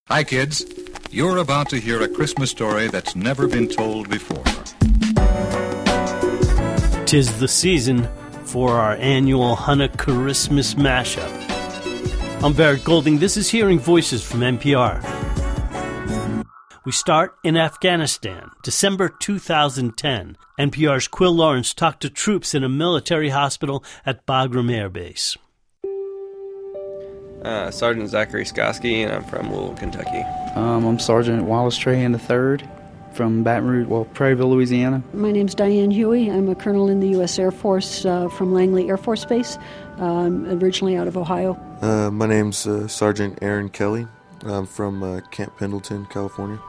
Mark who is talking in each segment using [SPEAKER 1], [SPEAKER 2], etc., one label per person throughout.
[SPEAKER 1] Hi, kids. You're about to hear a Christmas story that's never been told before.
[SPEAKER 2] 'Tis the season for our annual Hanukkah Christmas mashup. I'm Barrett Golding. This is Hearing Voices from NPR. We start in Afghanistan, December 2010. NPR's Quill Lawrence talked to troops in a military hospital at Bagram Air Base.
[SPEAKER 3] Sergeant Zachary Skoski, and I'm from Louisville, Kentucky.
[SPEAKER 4] I'm Sergeant Wallace Trahan III from Baton Rouge, Prairieville, Louisiana.
[SPEAKER 5] My name's Diane Huey. I'm a colonel in the U.S. Air Force from Langley Air Force Base, originally out of Ohio.
[SPEAKER 6] My name's Sergeant Aaron Kelly. I'm from Camp Pendleton, California.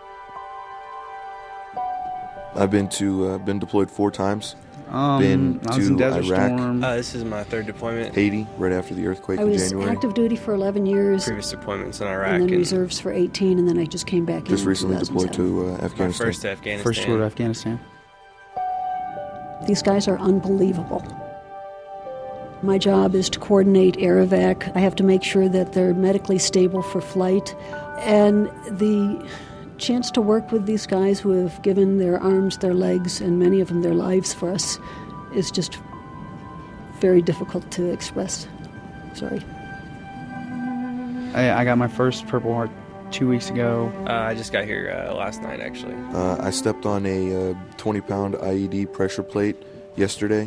[SPEAKER 6] I've been deployed 4 times. Been
[SPEAKER 4] I was in
[SPEAKER 6] to
[SPEAKER 4] Desert
[SPEAKER 6] Iraq,
[SPEAKER 4] Storm.
[SPEAKER 3] This is my 3rd deployment.
[SPEAKER 6] Haiti, right after the earthquake
[SPEAKER 5] I
[SPEAKER 6] in
[SPEAKER 5] was
[SPEAKER 6] January.
[SPEAKER 5] active duty for 11 years,
[SPEAKER 3] Previous deployments in Iraq.
[SPEAKER 5] and then reserves for 18, and then I just came back
[SPEAKER 6] Just
[SPEAKER 5] in
[SPEAKER 6] recently
[SPEAKER 5] 2007.
[SPEAKER 6] deployed to
[SPEAKER 3] my
[SPEAKER 6] Afghanistan.
[SPEAKER 3] first to Afghanistan.
[SPEAKER 4] First tour to Afghanistan.
[SPEAKER 5] These guys are unbelievable. My job is to coordinate air evac. I have to make sure that they're medically stable for flight. And the chance to work with these guys who have given their arms, their legs, and many of them their lives for us is just very difficult to express. Sorry.
[SPEAKER 4] I got my first Purple Heart 2 weeks ago.
[SPEAKER 3] I just got here last night, actually.
[SPEAKER 6] I stepped on a 20-pound IED pressure plate yesterday.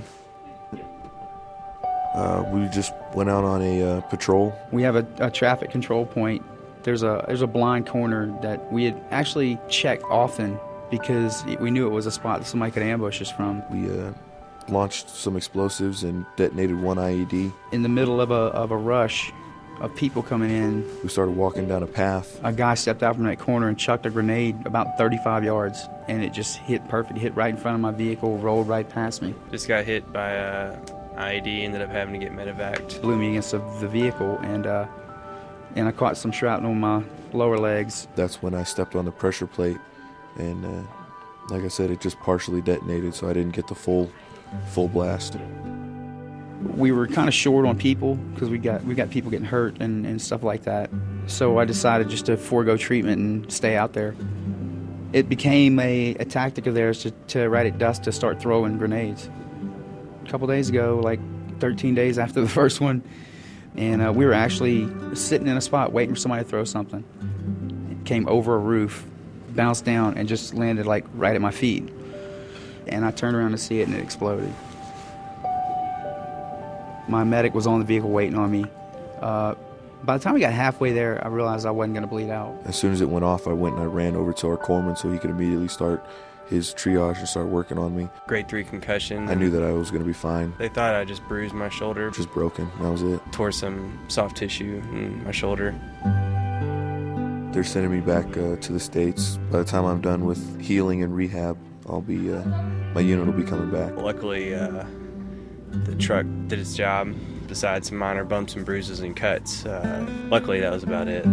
[SPEAKER 6] We just went out on a patrol.
[SPEAKER 4] We have a traffic control point. There's a blind corner that we had actually checked often because we knew it was a spot that somebody could ambush us from.
[SPEAKER 6] We launched some explosives and detonated one IED.
[SPEAKER 4] In the middle of a rush of people coming in,
[SPEAKER 6] We started walking down a path.
[SPEAKER 4] a guy stepped out from that corner and chucked a grenade about 35 yards, and it just hit perfect, hit right in front of my vehicle, rolled right past me.
[SPEAKER 3] Just got hit by a IED, ended up having to get medevaced.
[SPEAKER 4] Blew me against the vehicle, and I caught some shrapnel in my lower legs.
[SPEAKER 6] That's when I stepped on the pressure plate, and like I said, it just partially detonated, so I didn't get the full blast.
[SPEAKER 4] We were kind of short on people because we got people getting hurt and stuff like that. So I decided just to forego treatment and stay out there. It became a tactic of theirs to right at dusk to start throwing grenades. A couple days ago, like 13 days after the first one, and we were actually sitting in a spot waiting for somebody to throw something. It came over a roof, bounced down, and just landed like right at my feet. And I turned around to see it, and it exploded. My medic was on the vehicle waiting on me. By the time we got halfway there, I realized I wasn't going to bleed out.
[SPEAKER 6] As soon as it went off, I went and I ran over to our corpsman so he could immediately start his triage and start working on me.
[SPEAKER 3] Grade 3 concussion.
[SPEAKER 6] I knew that I was going to be fine.
[SPEAKER 3] They thought I just bruised my shoulder.
[SPEAKER 6] Just broken. That was it.
[SPEAKER 3] Tore some soft tissue in my shoulder.
[SPEAKER 6] They're sending me back to the States. By the time I'm done with healing and rehab, I'll be my unit will be coming back.
[SPEAKER 3] Luckily, the truck did its job, besides some minor bumps and bruises and cuts. Luckily, that was about it.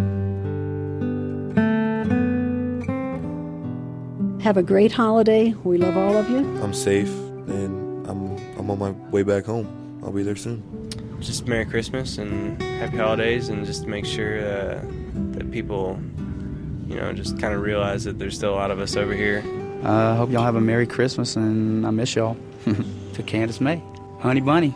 [SPEAKER 5] Have a great holiday. We love all of you.
[SPEAKER 6] I'm safe, and I'm on my way back home. I'll be there soon.
[SPEAKER 3] Just Merry Christmas and Happy Holidays, and just make sure that people, just kind of realize that there's still a lot of us over here.
[SPEAKER 4] I hope y'all have a Merry Christmas, and I miss y'all. To Candace May, Honey Bunny.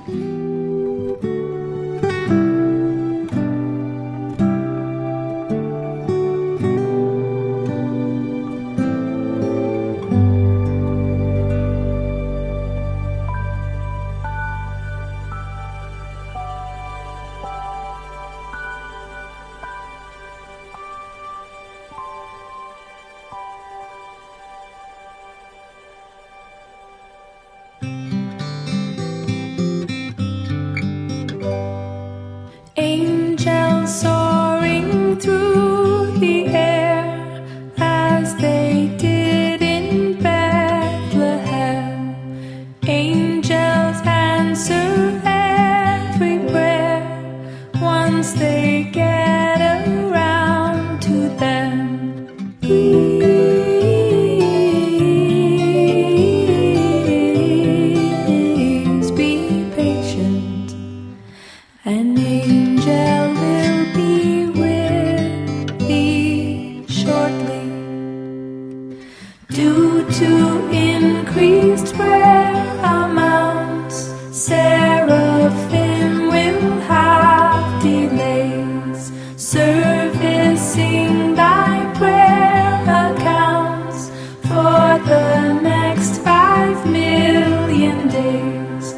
[SPEAKER 7] sing thy prayer accounts for the next 5 million days.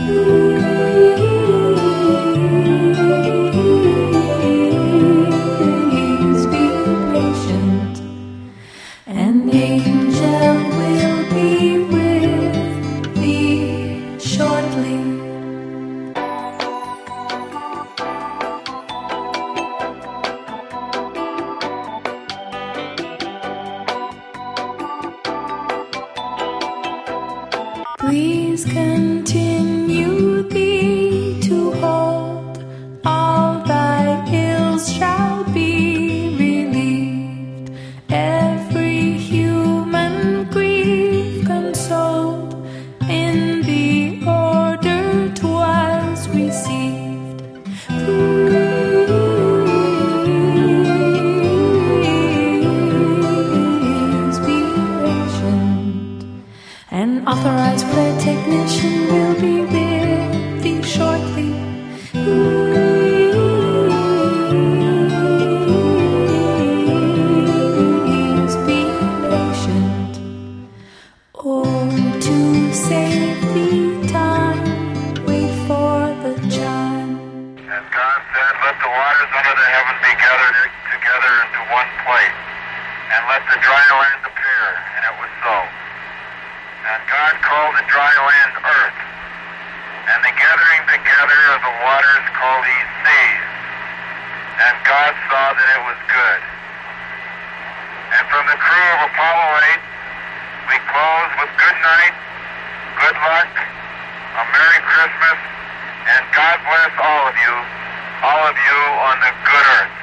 [SPEAKER 7] Please be patient. An angel will be with thee shortly. Please continue thee to hold, all thy ills shall be relieved, every human grief consoled, in the order 'twas received. Please be patient. An authorized prayer technician will be with thee shortly. Please be patient. Or to save thee time, wait for the chime.
[SPEAKER 8] And God said, let the waters under the heaven be gathered together into one place, and let the dry land appear. And it was so. And God called the dry land earth, and the gathering together of the waters called he seas. And God saw that it was good. And from the crew of Apollo 8, we close with good night, good luck, a Merry Christmas, and God bless all of you on the good earth.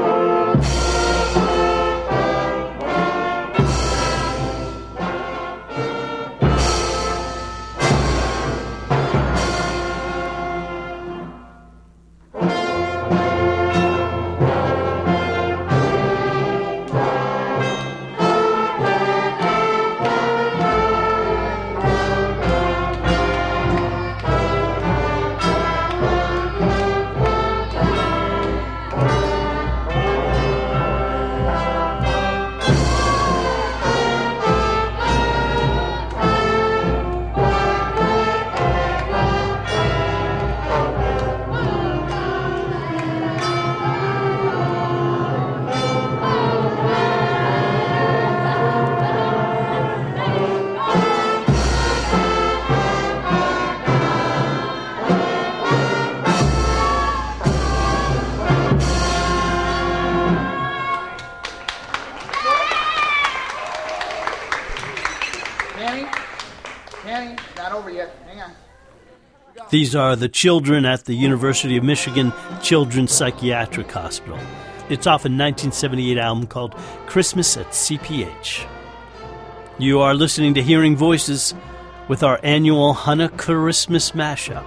[SPEAKER 9] Danny, not over yet. Hang on.
[SPEAKER 2] These are the children at the University of Michigan Children's Psychiatric Hospital. It's off a 1978 album called Christmas at CPH. You are listening to Hearing Voices with our annual Hanukkah-Christmas mashup.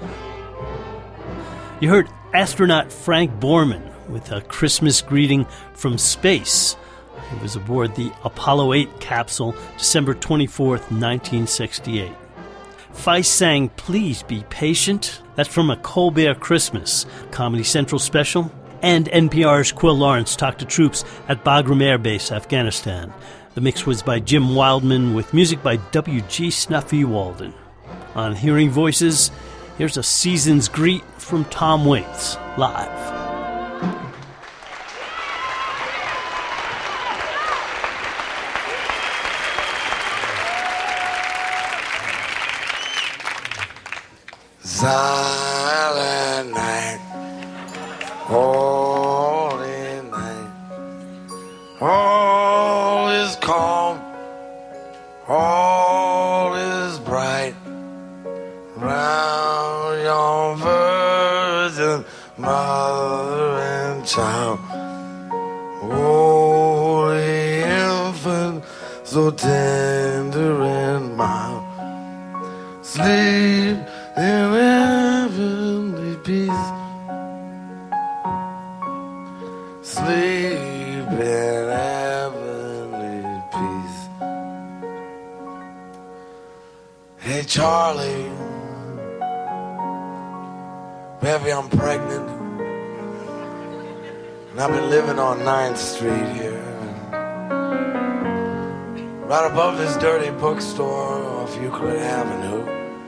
[SPEAKER 2] You heard astronaut Frank Borman with a Christmas greeting from space. He was aboard the Apollo 8 capsule December 24th, 1968. Feist sang Please Be Patient. That's from a Colbert Christmas Comedy Central special. And NPR's Quill Lawrence talked to troops at Bagram Air Base, Afghanistan. The mix was by Jim Wildman with music by W.G. Snuffy Walden. On Hearing Voices, here's a season's greet from Tom Waits, live.
[SPEAKER 10] Silent night, holy night, all is calm, all is bright, round your virgin mother and child, holy infant, so tender and mild, sleep in heavenly peace, sleep in heavenly peace. Hey Charlie, baby, I'm pregnant. And I've been living on 9th Street here, right above this dirty bookstore off Euclid Avenue.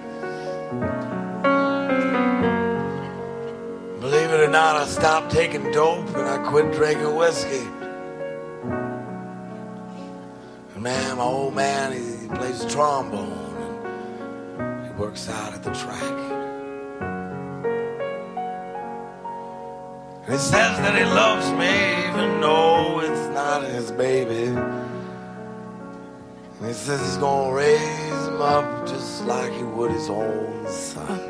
[SPEAKER 10] Believe it or not, I stopped taking dope and I quit drinking whiskey. And man, my old man, he plays trombone and he works out at the track. And he says that he loves me even though it's not his baby. And he says he's gonna raise him up just like he would his own son.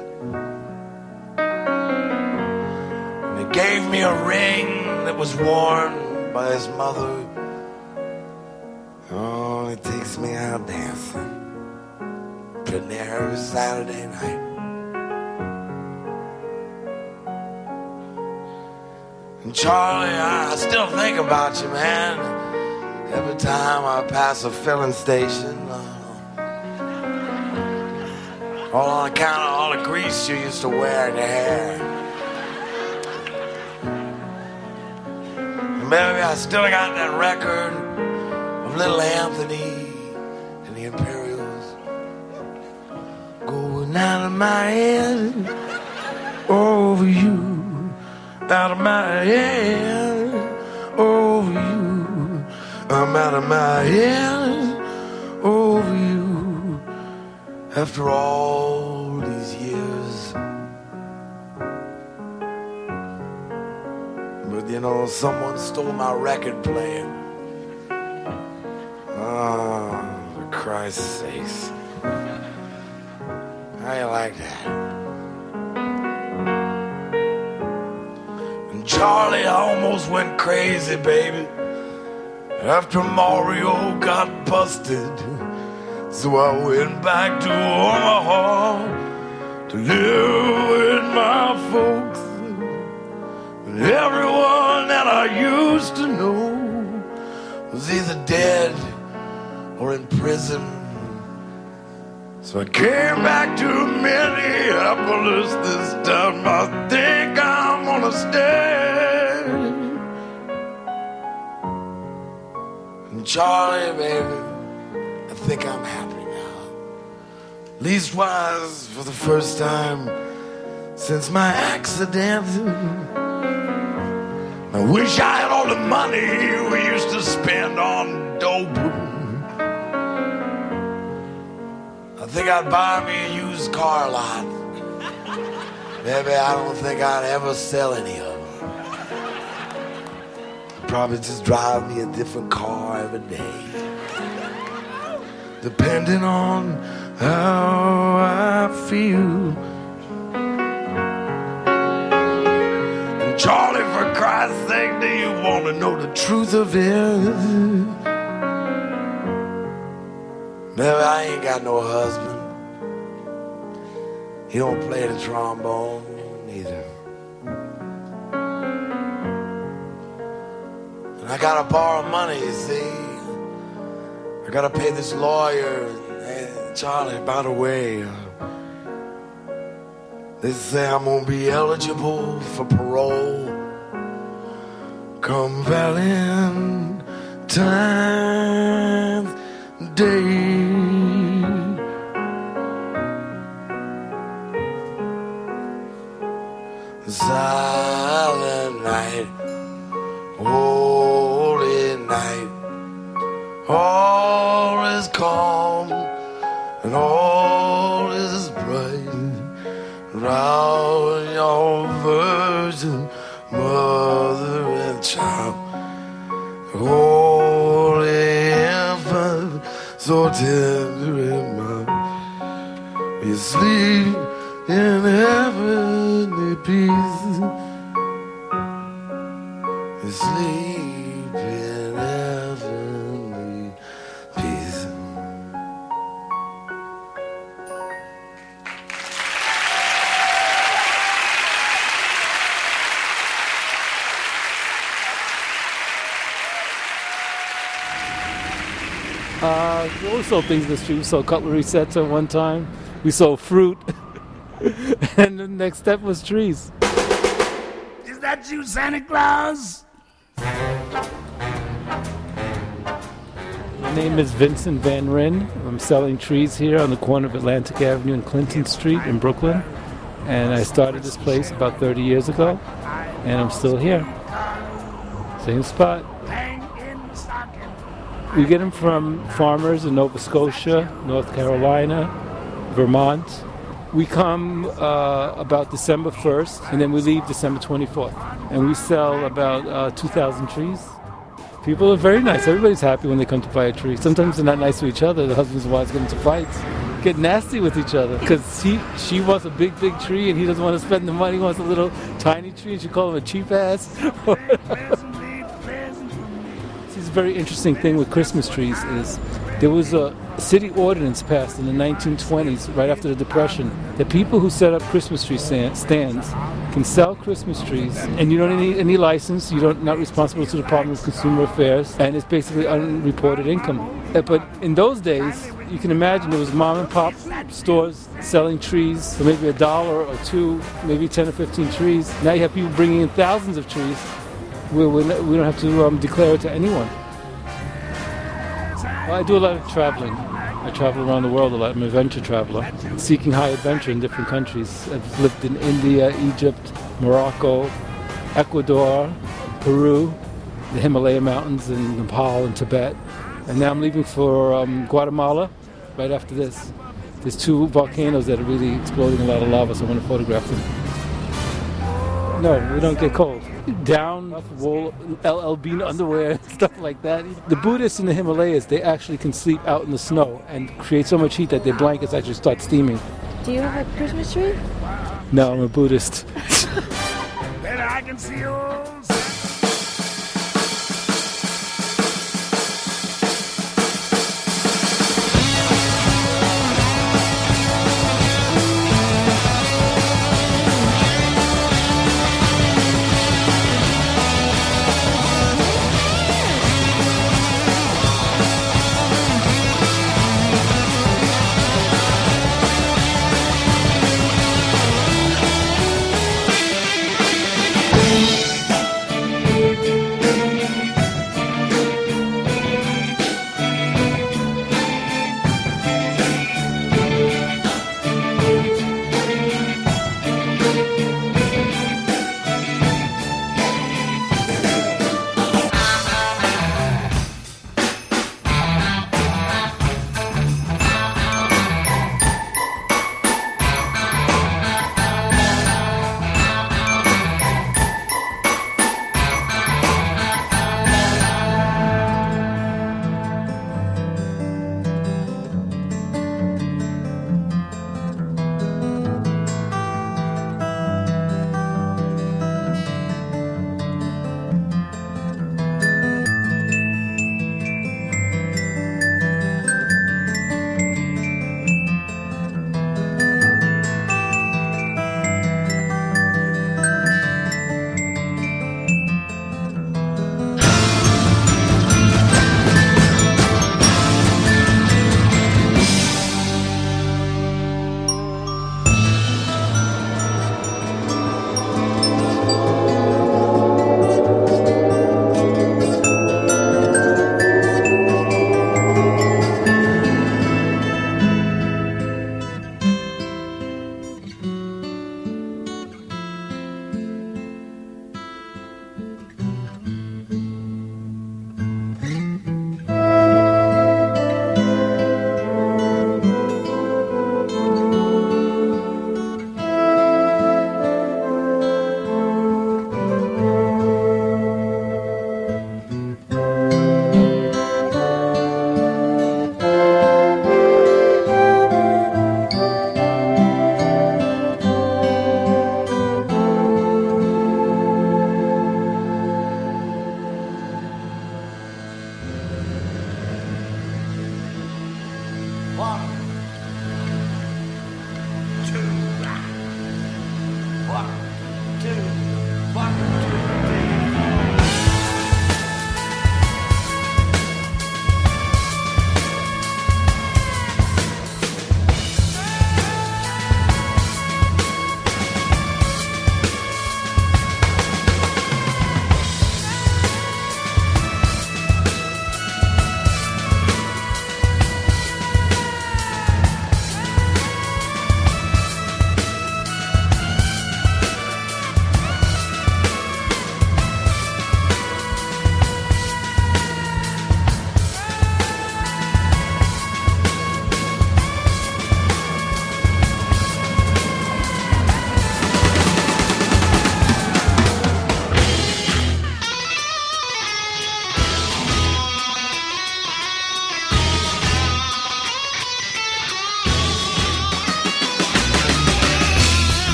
[SPEAKER 10] And he gave me a ring that was worn by his mother. Oh, he takes me out dancing pretty near every Saturday night. And Charlie, I still think about you, man. Every time I pass a filling station, all on account of all the grease you used to wear in your hair. And baby, I still got that record of Little Anthony and the Imperials. Going out of my head over you. Out of my head over you. I'm out of my head over you. After all these years. But you know, someone stole my record player. Oh, for Christ's sakes. How you like that? Charlie, I almost went crazy, baby, after Mario got busted. So I went back to Omaha to live with my folks. And everyone that I used to know was either dead or in prison. So I came back to Minneapolis this time. I think I'm gonna stay. And Charlie, baby, I think I'm happy now. Leastwise, for the first time since my accident. I wish I had all the money we used to spend on dope. I think I'd buy me a used car lot. Maybe I don't think I'd ever sell any of them. I'd probably just drive me a different car every day, depending on how I feel. And Charlie, for Christ's sake, do you want to know the truth of it? Maybe I ain't got no husband. He don't play the trombone either. And I gotta borrow money, you see. I gotta pay this lawyer. Hey, Charlie, by the way, they say I'm gonna be eligible for parole come Valentine's Day. Silent night, holy night, all is calm and all is bright. Round your virgin mother and child, holy infant, so tender and mild. You sleep in heavenly peace. You sleep in heavenly peace.
[SPEAKER 11] We sold things in the street. We sold cutlery sets at one time. We sold fruit. And the next step was trees.
[SPEAKER 12] Is that you, Santa Claus?
[SPEAKER 11] name is Vincent Van Ryn. I'm selling trees here on the corner of Atlantic Avenue and Clinton Street in Brooklyn. And I started this place about 30 years ago, and I'm still here. Same spot. We get them from farmers in Nova Scotia, North Carolina, Vermont. We come about December 1st, and then we leave December 24th. And we sell about 2,000 trees. People are very nice. Everybody's happy when they come to buy a tree. Sometimes they're not nice to each other. The husbands and wives get into fights, get nasty with each other. Because she wants a big, big tree, and he doesn't want to spend the money. He wants a little tiny tree, and she calls him a cheap ass. This very interesting thing with Christmas trees is there was a city ordinance passed in the 1920s, right after the Depression, that people who set up Christmas tree stands can sell Christmas trees, and you don't need any license. You're not responsible to the Department of Consumer Affairs, and it's basically unreported income. But in those days, you can imagine there was mom and pop stores selling trees for maybe $1 or $2, maybe 10 or 15 trees. Now you have people bringing in thousands of trees. We don't have to declare it to anyone. Well, I do a lot of traveling. I travel around the world a lot. I'm an adventure traveler, seeking high adventure in different countries. I've lived in India, Egypt, Morocco, Ecuador, Peru, the Himalaya Mountains, and Nepal and Tibet. And now I'm leaving for Guatemala right after this. There's 2 volcanoes that are really exploding a lot of lava, so I want to photograph them. No, we don't get cold. Down, wool, LL Bean underwear, stuff like that. The Buddhists in the Himalayas, they actually can sleep out in the snow and create so much heat that their blankets actually start steaming.
[SPEAKER 12] Do you have a Christmas tree?
[SPEAKER 11] No, I'm a Buddhist.
[SPEAKER 10] Better I can see yours.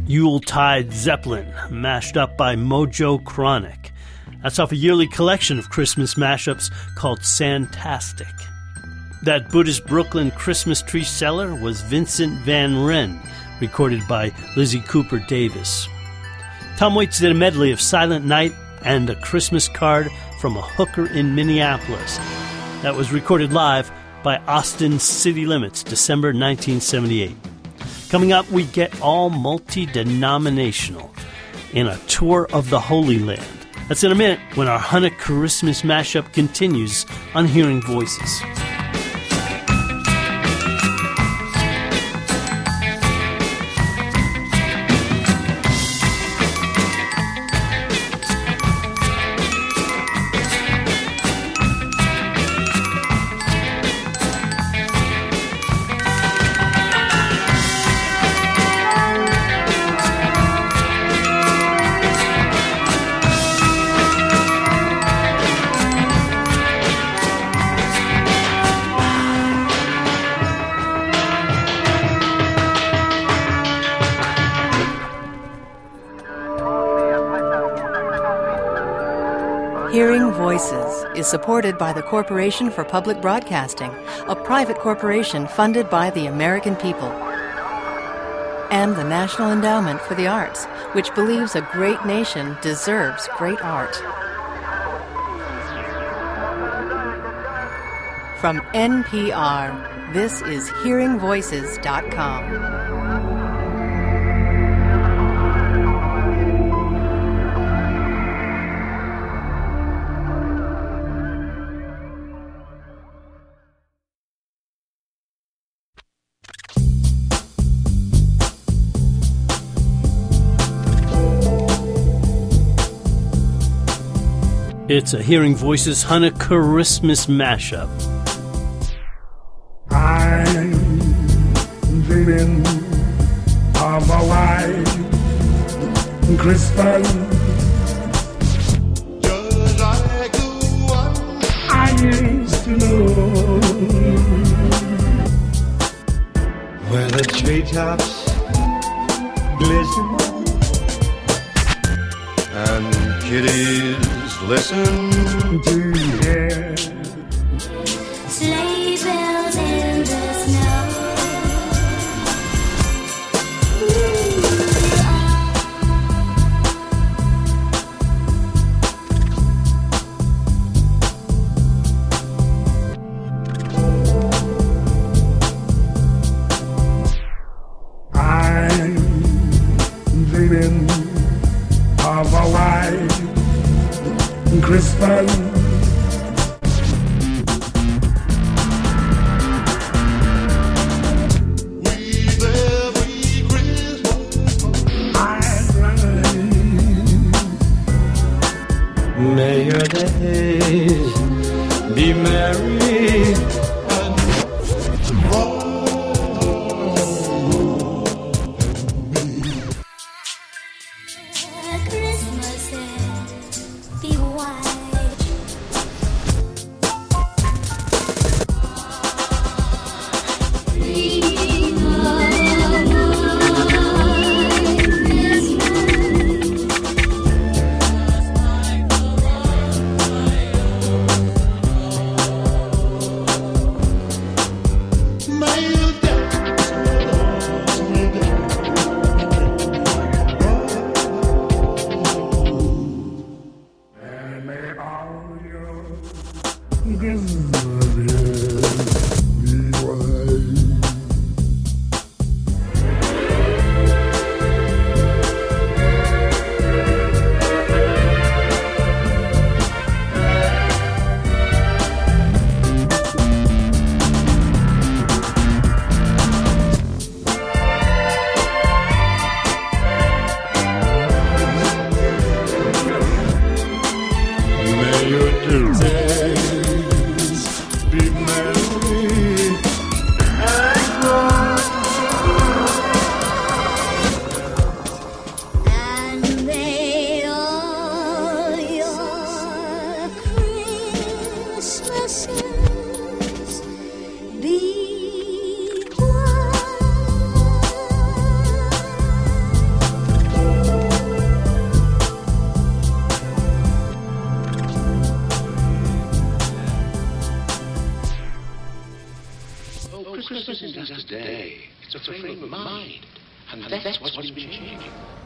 [SPEAKER 2] Yuletide Zeppelin, mashed up by Mojo Chronic. That's off a yearly collection of Christmas mashups called Santastic. That Buddhist Brooklyn Christmas Tree Seller was Vincent Van Wren, recorded by Lizzie Cooper Davis. Tom Waits did a medley of Silent Night and A Christmas Card from a Hooker in Minneapolis. That was recorded live by Austin City Limits, December 1978. Coming up, we get all multi-denominational in a tour of the Holy Land. That's in a minute when our Hanukkah Christmas mashup continues on Hearing Voices.
[SPEAKER 13] Hearing Voices is supported by the Corporation for Public Broadcasting, a private corporation funded by the American people, and the National Endowment for the Arts, which believes a great nation deserves great art. From NPR, this is HearingVoices.com.
[SPEAKER 2] It's a Hearing Voices Hanukkah Christmas mashup.
[SPEAKER 10] I'm dreaming of a white Christmas, just like the one I used to know, where the treetops glisten and kitties listen to hear
[SPEAKER 7] sleigh bells in the snow.
[SPEAKER 10] I'm dreaming of a white Christmas, with every Christmas I ride. May your days be merry and
[SPEAKER 7] Christmas be white.
[SPEAKER 14] Oh, Christmas isn't just a day. It's a frame of mind. And that's what's been changing.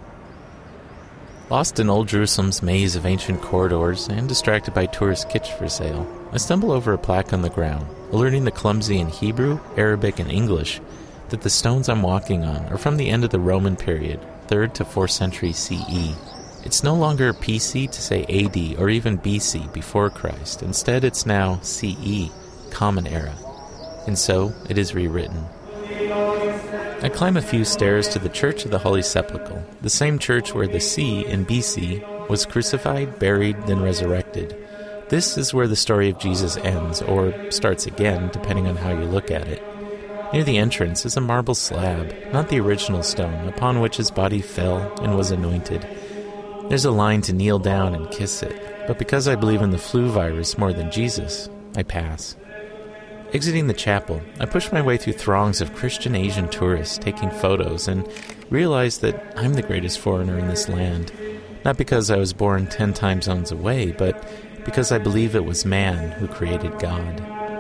[SPEAKER 15] Lost in Old Jerusalem's maze of ancient corridors and distracted by tourist kitsch for sale, I stumble over a plaque on the ground, alerting the clumsy in Hebrew, Arabic, and English that the stones I'm walking on are from the end of the Roman period, 3rd to 4th century CE. It's no longer PC to say AD or even BC, before Christ. Instead, it's now CE, Common Era. And so, it is rewritten. I climb a few stairs to the Church of the Holy Sepulchre, the same church where the C in BC was crucified, buried, then resurrected. This is where the story of Jesus ends, or starts again, depending on how you look at it. Near the entrance is a marble slab, not the original stone, upon which his body fell and was anointed. There's a line to kneel down and kiss it, but because I believe in the flu virus more than Jesus, I pass. Exiting the chapel, I push my way through throngs of Christian Asian tourists taking photos and realize that I'm the greatest foreigner in this land. Not because I was born 10 time zones away, but because I believe it was man who created God.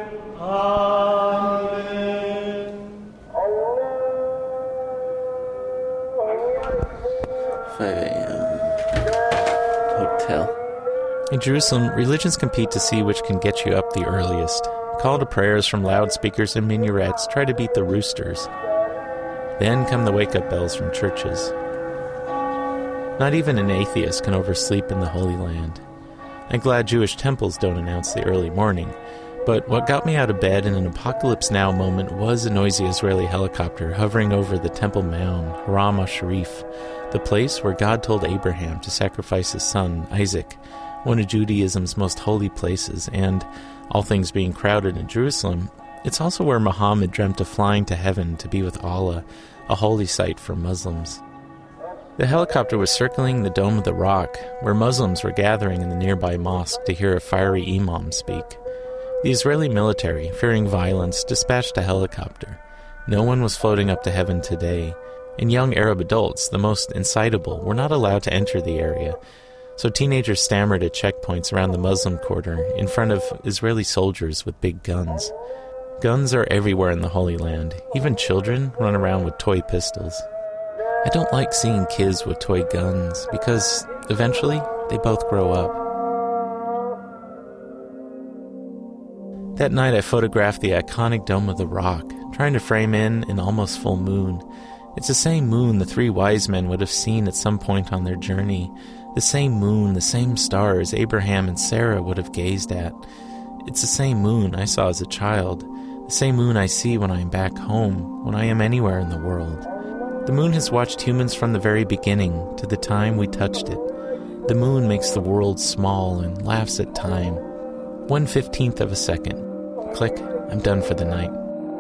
[SPEAKER 16] Hotel.
[SPEAKER 15] In Jerusalem, religions compete to see which can get you up the earliest. Call to prayers from loudspeakers and minarets try to beat the roosters. Then come the wake-up bells from churches. Not even an atheist can oversleep in the Holy Land. I'm glad Jewish temples don't announce the early morning, but what got me out of bed in an Apocalypse Now moment was a noisy Israeli helicopter hovering over the Temple Mound, Haram al-Sharif, the place where God told Abraham to sacrifice his son, Isaac, one of Judaism's most holy places, and, all things being crowded in Jerusalem, it's also where Muhammad dreamt of flying to heaven to be with Allah, a holy site for Muslims. The helicopter was circling the Dome of the Rock, where Muslims were gathering in the nearby mosque to hear a fiery imam speak. The Israeli military, fearing violence, dispatched a helicopter. No one was floating up to heaven today, and young Arab adults, the most incitable, were not allowed to enter the area, so teenagers stammered at checkpoints around the Muslim quarter in front of Israeli soldiers with big guns. Guns are everywhere in the Holy Land. Even children run around with toy pistols. I don't like seeing kids with toy guns because eventually they both grow up. That night I photographed the iconic Dome of the Rock, trying to frame in an almost full moon. It's the same moon the 3 wise men would have seen at some point on their journey. The same moon, the same stars Abraham and Sarah would have gazed at. It's the same moon I saw as a child, the same moon I see when I am back home, when I am anywhere in the world. The moon has watched humans from the very beginning to the time we touched it. The moon makes the world small and laughs at time. 1/15 of a second. Click, I'm done for the night.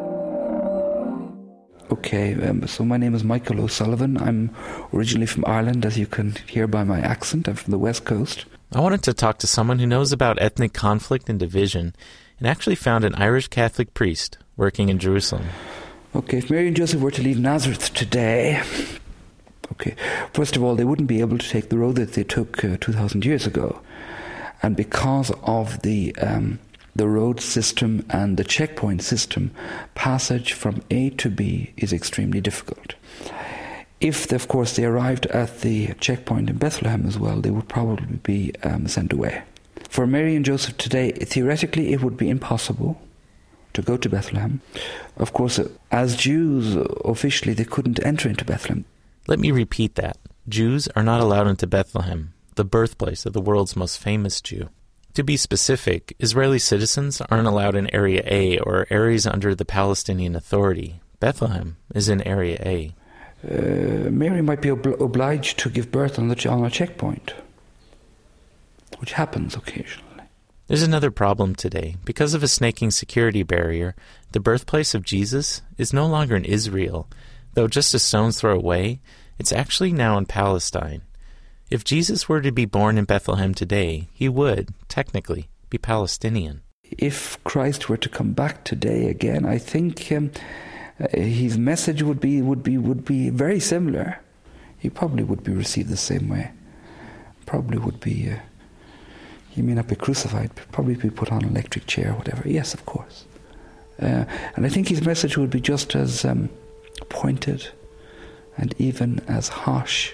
[SPEAKER 16] Okay, so my name is Michael O'Sullivan. I'm originally from Ireland, as you can hear by my accent. I'm from the West Coast.
[SPEAKER 15] I wanted to talk to someone who knows about ethnic conflict and division, and actually found an Irish Catholic priest working in Jerusalem.
[SPEAKER 16] Okay, if Mary and Joseph were to leave Nazareth today, okay, first of all, they wouldn't be able to take the road that they took 2,000 years ago. And because of the road system and the checkpoint system, passage from A to B is extremely difficult. If, of course, they arrived at the checkpoint in Bethlehem as well, they would probably be sent away. For Mary and Joseph today, theoretically, it would be impossible to go to Bethlehem. Of course, as Jews, officially, they couldn't enter into Bethlehem.
[SPEAKER 15] Let me repeat that. Jews are not allowed into Bethlehem, the birthplace of the world's most famous Jew. To be specific, Israeli citizens aren't allowed in Area A or areas under the Palestinian Authority. Bethlehem is in Area A.
[SPEAKER 16] Mary might be obliged to give birth on a checkpoint, which happens occasionally.
[SPEAKER 15] There's another problem today. Because of a snaking security barrier, the birthplace of Jesus is no longer in Israel, though just a stone's throw away, it's actually now in Palestine. If Jesus were to be born in Bethlehem today, he would, technically, be Palestinian.
[SPEAKER 16] If Christ were to come back today again, I think his message would be very similar. He probably would be received the same way. Probably would be. He may not be crucified, but probably be put on an electric chair or whatever. Yes, of course. And I think his message would be just as pointed and even as harsh.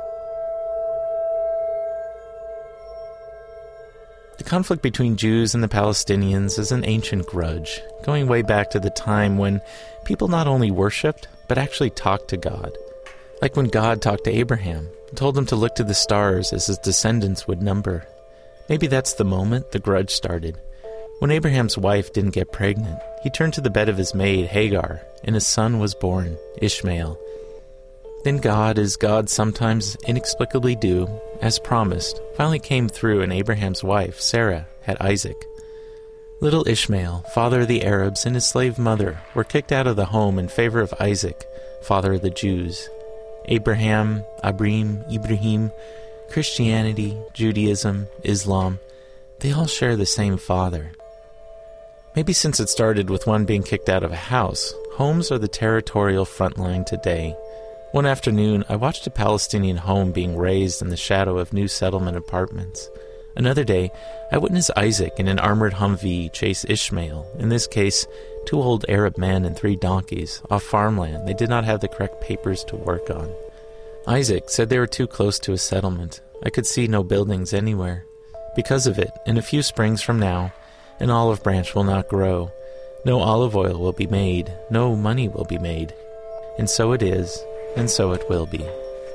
[SPEAKER 15] The conflict between Jews and the Palestinians is an ancient grudge, going way back to the time when people not only worshipped, but actually talked to God. Like when God talked to Abraham and told him to look to the stars as his descendants would number. Maybe that's the moment the grudge started. When Abraham's wife didn't get pregnant, he turned to the bed of his maid, Hagar, and his son was born, Ishmael. Then God, as God sometimes inexplicably do, as promised, finally came through and Abraham's wife, Sarah, had Isaac. Little Ishmael, father of the Arabs, and his slave mother were kicked out of the home in favor of Isaac, father of the Jews. Abraham, Ibrahim, Christianity, Judaism, Islam, they all share the same father. Maybe since it started with one being kicked out of a house, homes are the territorial front line today. One afternoon, I watched a Palestinian home being raised in the shadow of new settlement apartments. Another day, I witnessed Isaac in an armored Humvee chase Ishmael, in this case, 2 old Arab men and 3 donkeys, off farmland they did not have the correct papers to work on. Isaac said they were too close to a settlement. I could see no buildings anywhere. Because of it, in a few springs from now, an olive branch will not grow. No olive oil will be made. No money will be made. And so it is, and so it will be.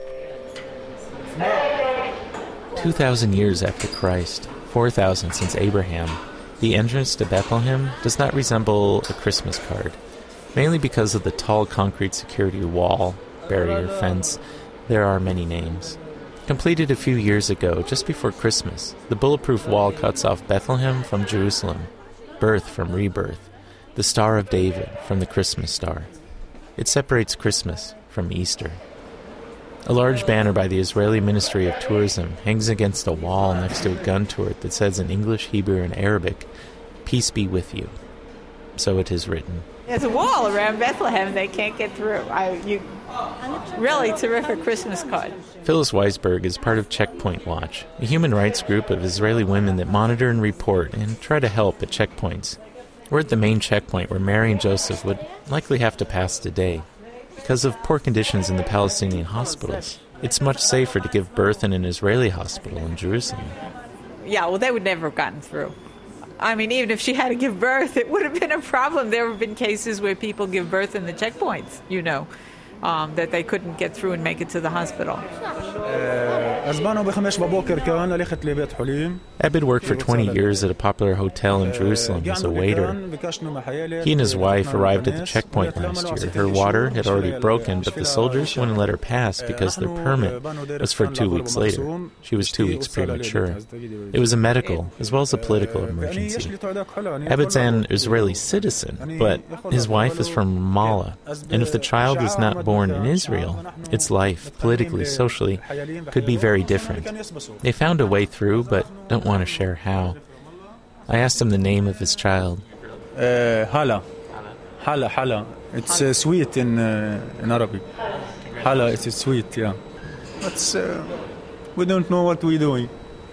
[SPEAKER 15] 2,000 years after Christ, 4,000 since Abraham, the entrance to Bethlehem does not resemble a Christmas card, mainly because of the tall concrete security wall, barrier, fence. There are many names. Completed a few years ago, just before Christmas, the bulletproof wall cuts off Bethlehem from Jerusalem, birth from rebirth, the Star of David from the Christmas star. It separates Christmas from Easter. A large banner by the Israeli Ministry of Tourism hangs against a wall next to a gun turret that says in English, Hebrew, and Arabic, "Peace be with you." So it is written.
[SPEAKER 17] There's a wall around Bethlehem they can't get through. Really terrific Christmas card.
[SPEAKER 15] Phyllis Weisberg is part of Checkpoint Watch, a human rights group of Israeli women that monitor and report and try to help at checkpoints. We're at the main checkpoint where Mary and Joseph would likely have to pass today. Because of poor conditions in the Palestinian hospitals, it's much safer to give birth in an Israeli hospital in Jerusalem.
[SPEAKER 17] Yeah, well, they would never have gotten through. I mean, even if she had to give birth, it would have been a problem. There have been cases where people give birth in the checkpoints, that they couldn't get through and make it to the hospital.
[SPEAKER 15] Abed worked for 20 years at a popular hotel in Jerusalem as a waiter. He and his wife arrived at the checkpoint last year. Her water had already broken, but the soldiers wouldn't let her pass because their permit was for 2 weeks later. She was 2 weeks premature. It was a medical as well as a political emergency. Abed's an Israeli citizen, but his wife is from Ramallah, and if the child is not born in Israel, its life, politically, socially, could be very different. They found a way through, but don't want to share how. I asked him the name of his child.
[SPEAKER 18] Hala. It's sweet in Arabic. Hala, it's sweet, yeah. But we don't know what we're doing.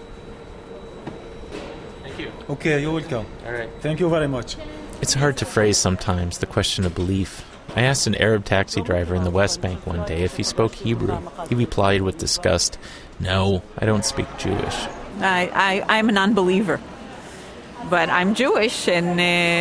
[SPEAKER 15] Thank you.
[SPEAKER 18] Okay, you're welcome.
[SPEAKER 15] All right.
[SPEAKER 18] Thank you very much.
[SPEAKER 15] It's hard to phrase sometimes, the question of belief. I asked an Arab taxi driver in the West Bank one day if he spoke Hebrew. He replied with disgust, "No, I don't speak Jewish."
[SPEAKER 17] I'm an unbeliever, but I'm Jewish, and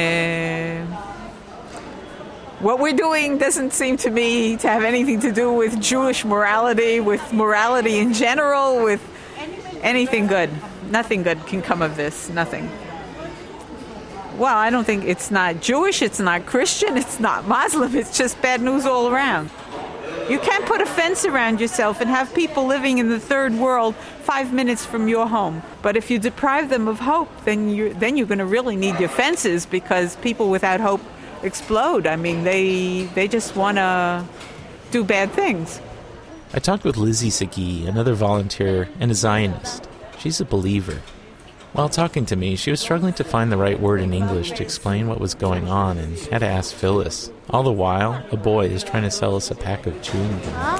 [SPEAKER 17] what we're doing doesn't seem to me to have anything to do with Jewish morality, with morality in general, with anything good. Nothing good can come of this, nothing. Well, I don't think it's not Jewish, it's not Christian, it's not Muslim, it's just bad news all around. You can't put a fence around yourself and have people living in the third world 5 minutes from your home. But if you deprive them of hope, then you're going to really need your fences, because people without hope explode. I mean, they just want to do bad things.
[SPEAKER 15] I talked with Lizzie Sagi, another volunteer and a Zionist. She's a believer. While talking to me, she was struggling to find the right word in English to explain what was going on and had to ask Phyllis. All the while, a boy is trying to sell us a pack of chewing gum.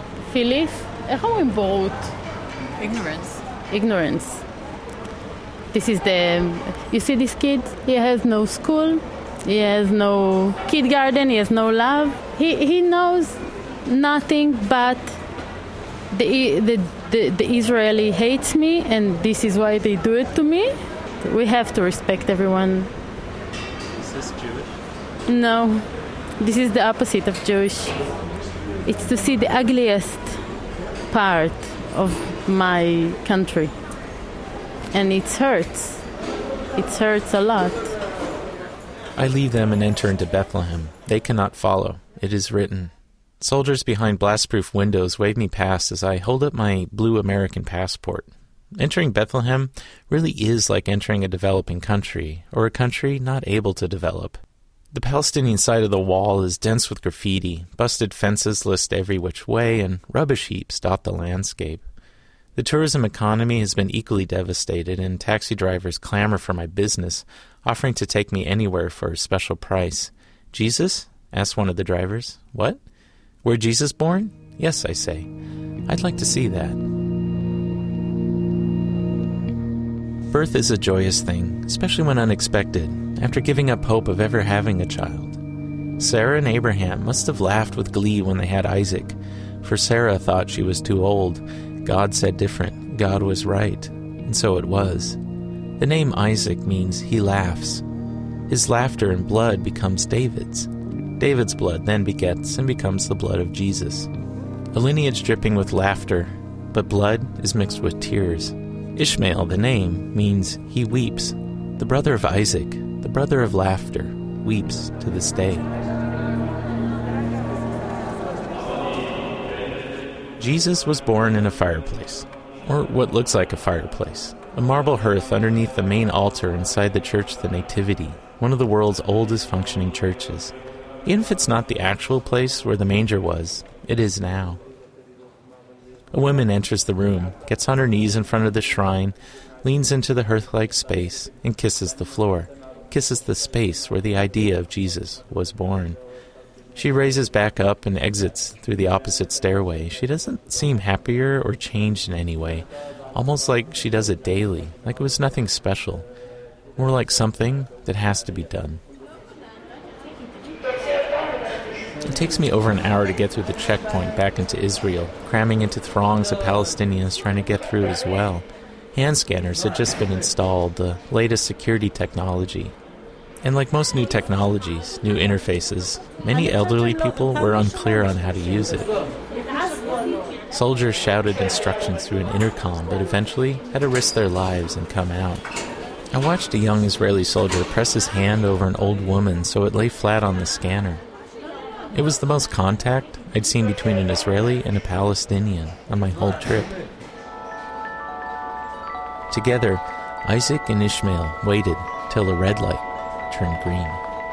[SPEAKER 19] Phyllis, how about
[SPEAKER 17] ignorance?
[SPEAKER 19] Ignorance. This is you see this kid? He has no school. He has no kindergarten. He has no love. He knows nothing but the Israeli hates me, and this is why they do it to me. We have to respect everyone.
[SPEAKER 15] Is this Jewish?
[SPEAKER 19] No, this is the opposite of Jewish. It's to see the ugliest part of my country. And it hurts. It hurts a lot.
[SPEAKER 15] I leave them and enter into Bethlehem. They cannot follow. It is written. Soldiers behind blast-proof windows wave me past as I hold up my blue American passport. Entering Bethlehem really is like entering a developing country, or a country not able to develop. The Palestinian side of the wall is dense with graffiti, busted fences list every which way, and rubbish heaps dot the landscape. The tourism economy has been equally devastated, and taxi drivers clamor for my business, offering to take me anywhere for a special price. Jesus? Asked one of the drivers. What? Where Jesus born? Yes, I say. I'd like to see that. Birth is a joyous thing, especially when unexpected, after giving up hope of ever having a child. Sarah and Abraham must have laughed with glee when they had Isaac, for Sarah thought she was too old. God said different. God was right. And so it was. The name Isaac means he laughs. His laughter and blood becomes David's. David's blood then begets and becomes the blood of Jesus. A lineage dripping with laughter, but blood is mixed with tears. Ishmael, the name, means he weeps. The brother of Isaac, the brother of laughter, weeps to this day. Jesus was born in a fireplace, or what looks like a fireplace, a marble hearth underneath the main altar inside the Church of the Nativity, one of the world's oldest functioning churches. Even if it's not the actual place where the manger was, it is now. A woman enters the room, gets on her knees in front of the shrine, leans into the hearth-like space, and kisses the floor, kisses the space where the idea of Jesus was born. She raises back up and exits through the opposite stairway. She doesn't seem happier or changed in any way, almost like she does it daily, like it was nothing special, more like something that has to be done. It takes me over an hour to get through the checkpoint back into Israel, cramming into throngs of Palestinians trying to get through as well. Hand scanners had just been installed, the latest security technology. And like most new technologies, new interfaces, many elderly people were unclear on how to use it. Soldiers shouted instructions through an intercom, but eventually had to risk their lives and come out. I watched a young Israeli soldier press his hand over an old woman so it lay flat on the scanner. It was the most contact I'd seen between an Israeli and a Palestinian on my whole trip. Together, Isaac and Ishmael waited till the red light turned green.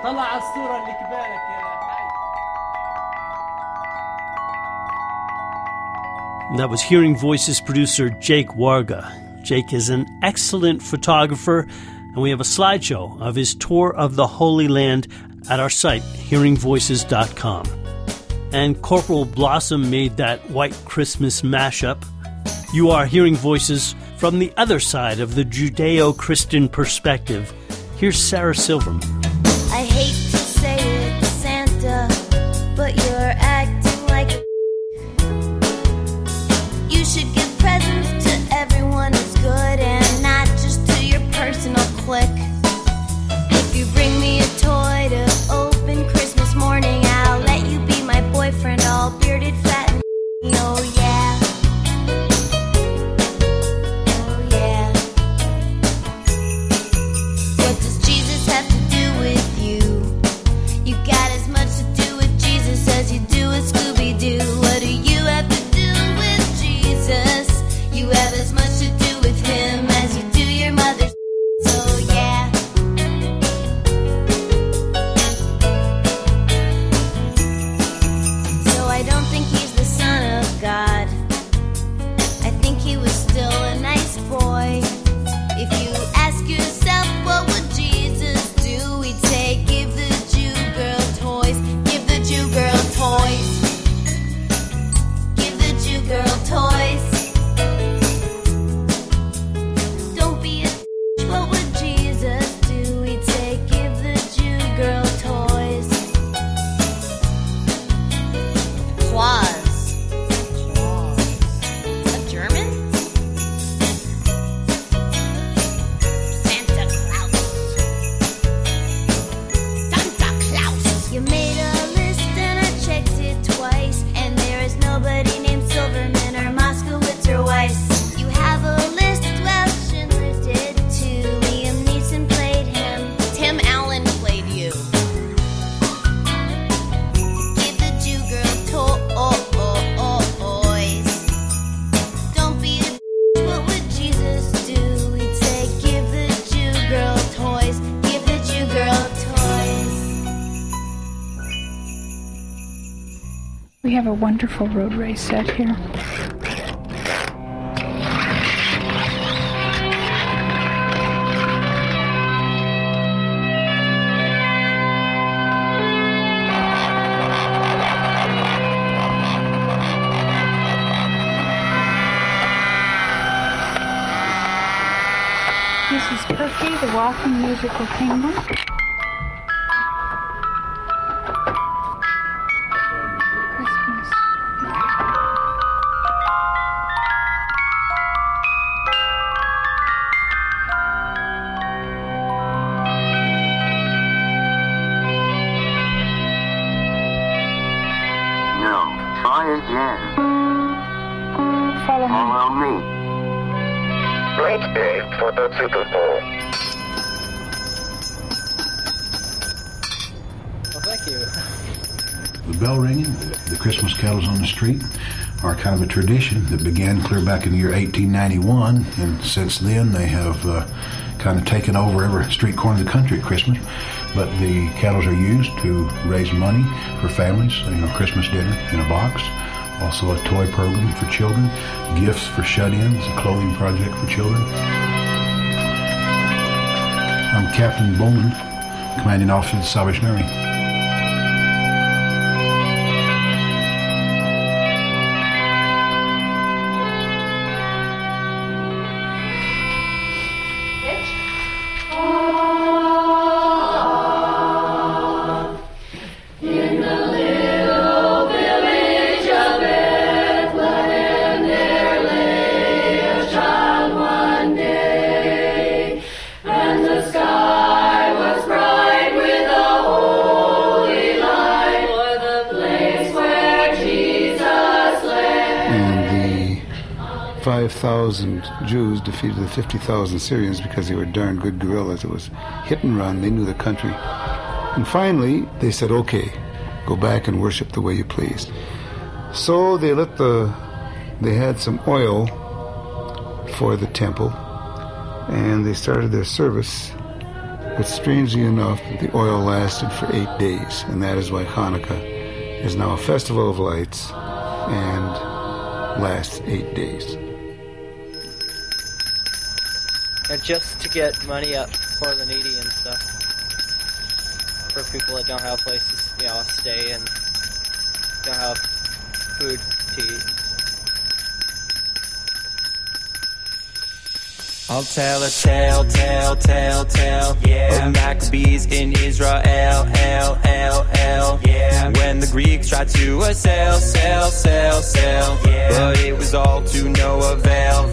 [SPEAKER 2] That was Hearing Voices producer Jake Warga. Jake is an excellent photographer, and we have a slideshow of his tour of the Holy Land at our site, hearingvoices.com. And Corporal Blossom made that White Christmas mashup. You are hearing voices from the other side of the Judeo-Christian perspective. Here's Sarah Silverman.
[SPEAKER 7] I hate to say it, Santa, but you're acting like a You should give presents to everyone who's good and not just to your personal clique. If you bring me a toy to open Christmas morning, I'll let you be my boyfriend, all bearded, fat, and oh yeah. Oh yeah. What does Jesus have to do with
[SPEAKER 20] We have a wonderful road race set here. This is Turkey, the Walking Musical Kingdom.
[SPEAKER 21] Follow me. Great day for the Super Bowl.
[SPEAKER 22] Well, thank you.
[SPEAKER 23] The bell ringing, the Christmas carols on the street are kind of a tradition that began clear back in the year 1891, and since then they have kind of taken over every street corner of the country at Christmas. But the carols are used to raise money for families, Christmas dinner in a box. Also a toy program for children, gifts for shut-ins, a clothing project for children. I'm Captain Bowman, Commanding Officer of the Salvation Army. Jews defeated the 50,000 Syrians because they were darn good guerrillas. It was hit and run. They knew the country. And finally, they said, okay, go back and worship the way you please. So they had some oil for the temple, and they started their service. But strangely enough, the oil lasted for 8 days, and that is why Hanukkah is now a festival of lights and lasts 8 days.
[SPEAKER 22] And just to get money up for the needy and stuff. For people that don't have places, to stay and don't have food to eat.
[SPEAKER 24] I'll tell a tale, yeah. Of Maccabees in Israel, yeah. When the Greeks tried to sail, yeah. But it was all to no avail,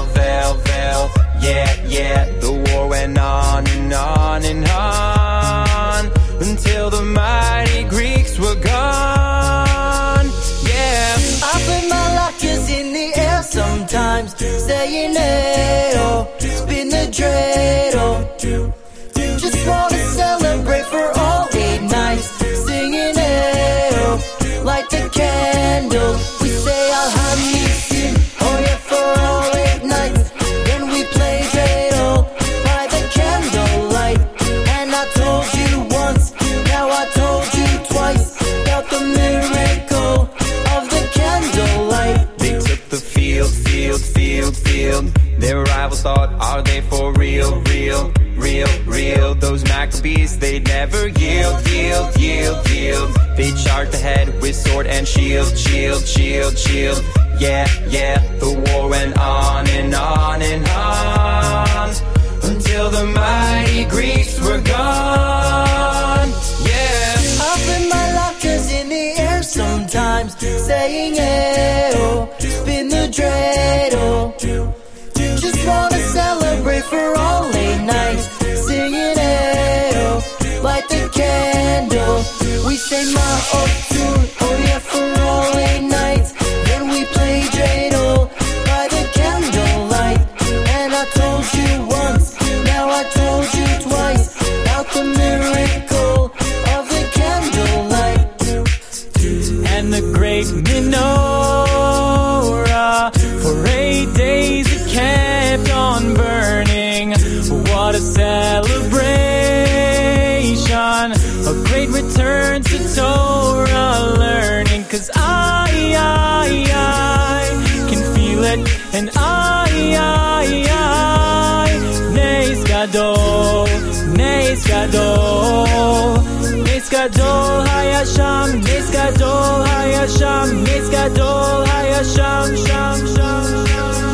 [SPEAKER 24] yeah. The war went on and on and on until the mighty Greeks were gone, yeah.
[SPEAKER 25] I put my lockers in the air sometimes, saying hey-oh, spin the dreidel. Just wanna celebrate for all 8 nights, singing hey-oh, light the candle. We say Alhamdulillah, oh yeah, for all 8 nights. Then we play dreidel by the candlelight. And I told you once, now I told you twice, about the miracle of the candlelight.
[SPEAKER 24] They took the field. Their rivals thought, are they for real? Those Maccabees, they never yield. They charged ahead with sword and shield. Yeah, the war went on and on and on until the mighty Greeks were gone, yeah.
[SPEAKER 25] I put my lockers in the air sometimes, saying hey-oh, spin the dreidel. Just wanna celebrate for all 8 nights, singing hey-oh, light the candle. We say ma'otur, oh yeah, for all 8 nights. Then we play dreidel by the candlelight. And I told you once, now I told you twice, about the miracle of the candlelight.
[SPEAKER 24] And the great menorah, for 8 days it kept on burning. What a celebration, a great return to Torah learning. 'Cause I Gadol Hayasham, Nes Gadol Hayasham, Nes Gadol Hayasham, Sham, Sham,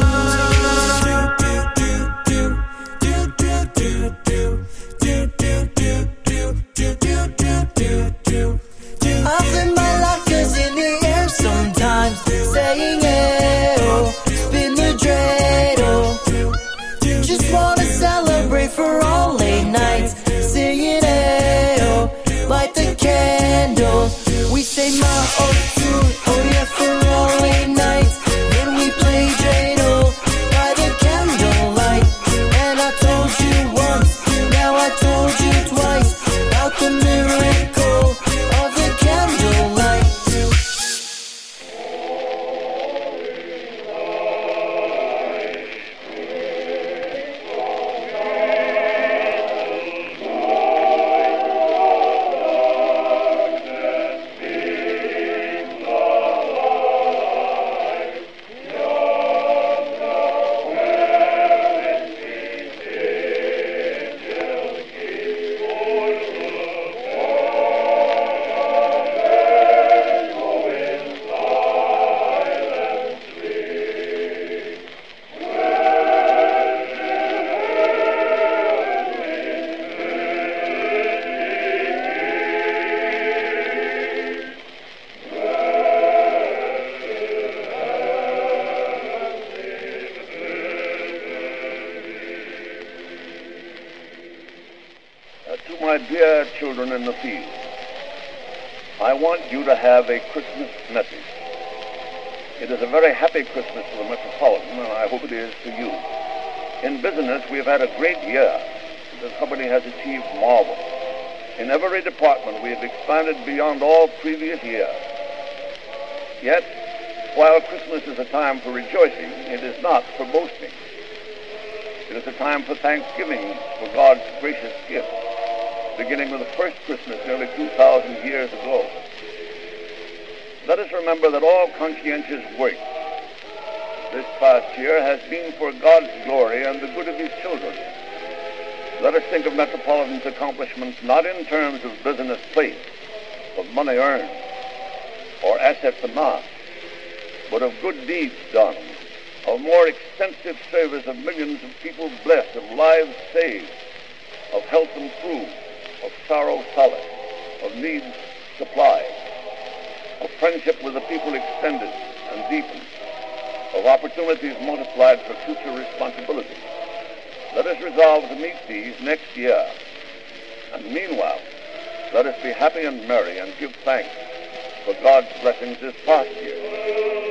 [SPEAKER 25] Often my laughter's in the air sometimes, saying, hey, oh, spin the dreidel. Just wanna celebrate for all late nights, singing, hey, oh, light the candles. We say, ma'otzut, oh yeah, for all late nights. Then we play dreidel by the candlelight. And I told you once, now I told you twice, about the miracle of the candlelight.
[SPEAKER 1] My dear children in the field, I want you to have a Christmas message. It is a very happy Christmas for the Metropolitan, and I hope it is to you. In business, we have had a great year. The company has achieved marvel. In every department, we have expanded beyond all previous years. Yet, while Christmas is a time for rejoicing, it is not for boasting. It is a time for thanksgiving for God's gracious gift, beginning with the first Christmas nearly 2,000 years ago. Let us remember that all conscientious work this past year has been for God's glory and the good of His children. Let us think of Metropolitan's accomplishments not in terms of business plate, of money earned, or assets amassed, but of good deeds done, of more extensive service of millions of people blessed, of lives saved, of health improved, of sorrow solaced, of needs supplied, of friendship with the people extended and deepened, of opportunities multiplied for future responsibility. Let us resolve to meet these next year. And meanwhile, let us be happy and merry and give thanks for God's blessings this past year.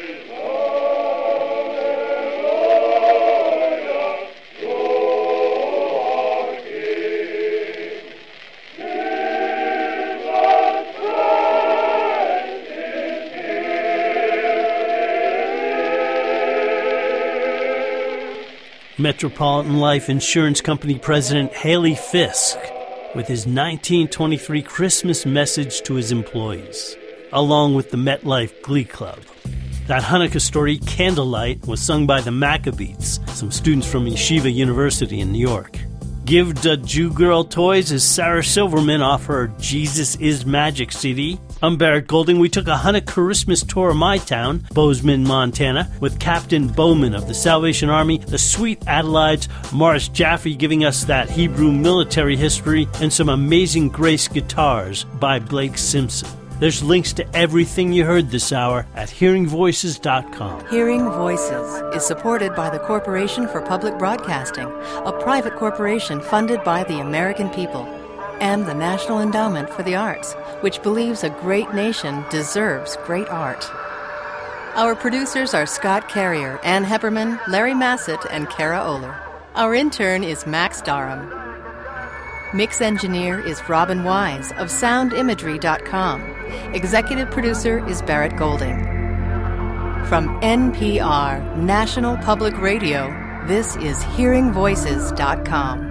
[SPEAKER 2] Metropolitan Life Insurance Company President Haley Fisk with his 1923 Christmas message to his employees, along with the MetLife Glee Club. That Hanukkah story, Candlelight, was sung by the Maccabees, some students from Yeshiva University in New York. Give the Jew Girl toys as Sarah Silverman off her Jesus is Magic CD. I'm Barrett Golding. We took a Hanukkah Christmas tour of my town, Bozeman, Montana, with Captain Bowman of the Salvation Army, the Sweet Adelaides, Morris Jaffe giving us that Hebrew military history, and some Amazing Grace guitars by Blake Simpson. There's links to everything you heard this hour at hearingvoices.com.
[SPEAKER 13] Hearing Voices is supported by the Corporation for Public Broadcasting, a private corporation funded by the American people, and the National Endowment for the Arts, which believes a great nation deserves great art. Our producers are Scott Carrier, Ann Hepperman, Larry Massett, and Kara Oler. Our intern is Max Darham. Mix engineer is Robin Wise of soundimagery.com. Executive producer is Barrett Golding. From NPR, National Public Radio, this is hearingvoices.com.